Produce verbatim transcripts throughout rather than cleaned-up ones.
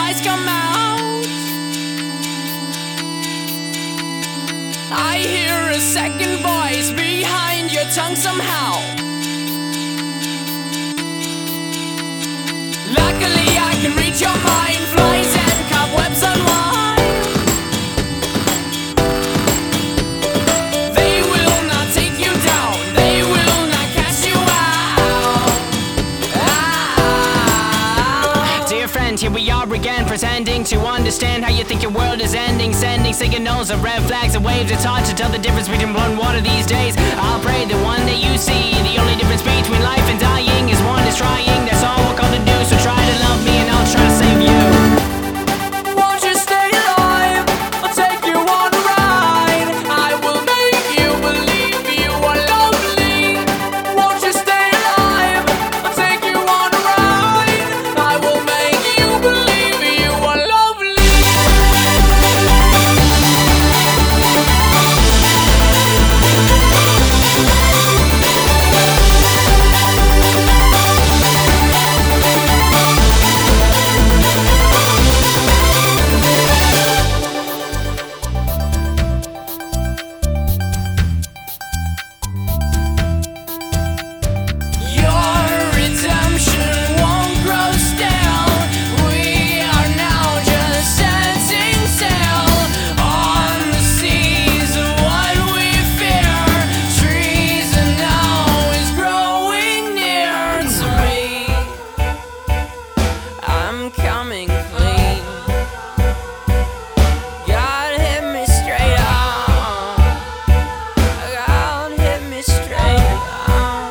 flies come out. I hear a second voice behind your tongue somehow. Luckily I can reach your mind. Flies and cobwebs unwind. They will not take you down. They will not cast you out. Ah. Dear friend, here we are again, pretending to understand how you think your world is ending. Sending signals of red flags and waves. It's hard to tell the difference between blood and water these days. I'll pray the one that you see. The only difference between life and dying is one is trying. That's all we're called to do. So try to love me and I'll try to save you. Won't you stay alive? I'll take you on a ride. I will make you believe you are lovely. Won't you stay alive? I'll take you on a ride. I will make you believe you are lovely. Your redemption won't grow stale. We are now just setting sail on the seas of what we fear. Treason now is growing near to me. I'm coming clean. God hit me straight on. God hit me straight on.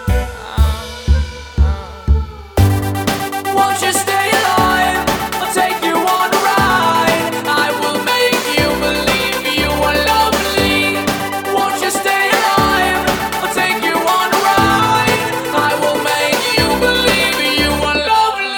Won't you stay alive? I'll take you on a ride. I will make you believe you are lovely. Won't you stay alive? I'll take you on a ride. I will make you believe you are lovely.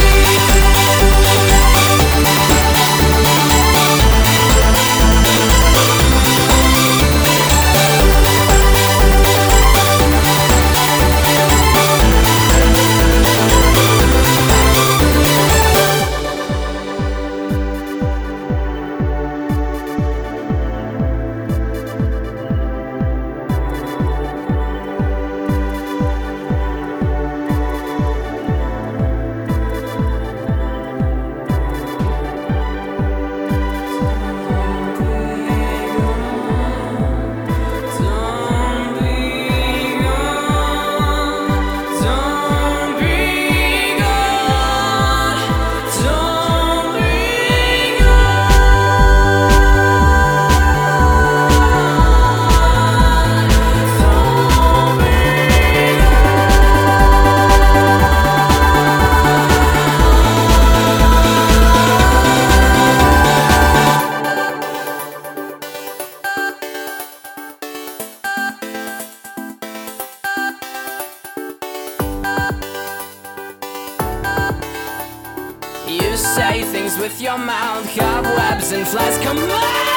Don't be gone. Don't be gone. Don't be You say things with your mouth, cobwebs and flies come out.